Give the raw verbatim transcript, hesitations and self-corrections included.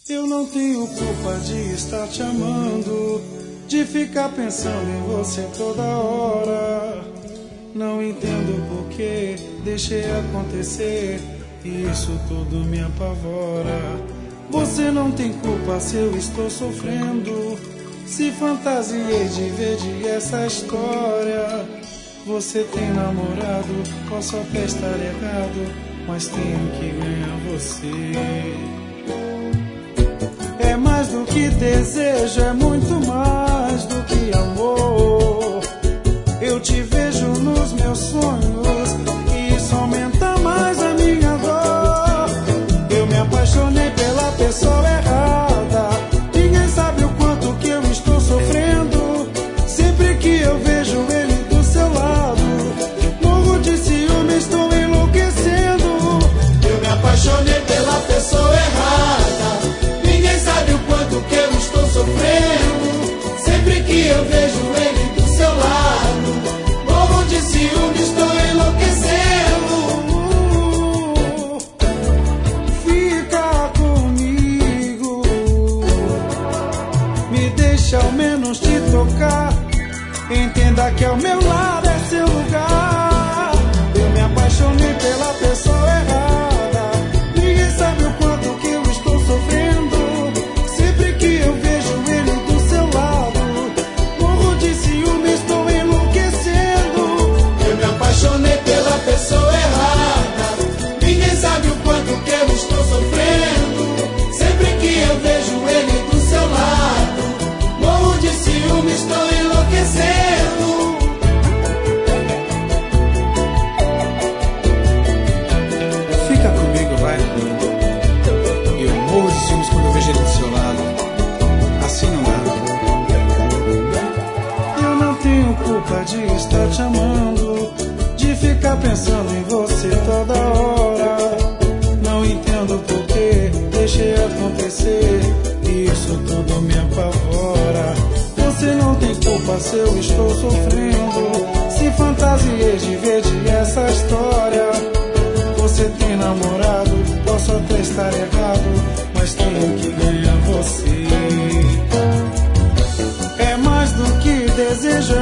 Eu não tenho culpa de estar te amando, de ficar pensando em você toda hora. Não entendo por que deixei acontecer, e isso tudo me apavora. Você não tem culpa se eu estou sofrendo, se fantasiei de ver de essa história. Você tem namorado, posso até estar errado, mas tenho que ganhar você. É mais do que desejo, é muito mais do que amor. Eu te vejo nos meus sonhos e isso aumenta mais a minha dor. Eu me apaixonei pela pessoa errada, ninguém sabe o quanto que eu estou sofrendo. Sempre que eu vejo ele do seu lado, morro de ciúme, estou enlouquecendo. Eu me apaixonei pela pessoa errada, ninguém sabe o quanto que eu estou sofrendo. Sempre que eu vejo ele do seu lado, morro de ciúme, estou enlouquecendo. Fica comigo, me deixa ao menos te tocar. Entenda que ao meu lado é seu lugar. Eu me apaixonei pela pessoa errada, ninguém sabe o quanto que eu estou sofrendo. Sempre que eu vejo ele do seu lado, morro de ciúme, estou enlouquecendo. Eu me apaixonei pela pessoa errada, ninguém sabe o quanto que eu estou sofrendo. Sempre que eu vejo ele do seu lado, morro de ciúme, estou enlouquecendo. Fica comigo, vai. Eu morro de ciúmes quando eu vejo ele do seu lado. Assim não dá. Eu não tenho culpa de estar te amando, de ficar pensando em você toda hora. Não entendo por que deixei acontecer, e isso tudo me apavora. Você não tem culpa se eu estou sofrendo, se fantasiei de ver de essa história. Você tem namorado, posso até estar errado, mas tenho que ganhar você. É mais do que desejo,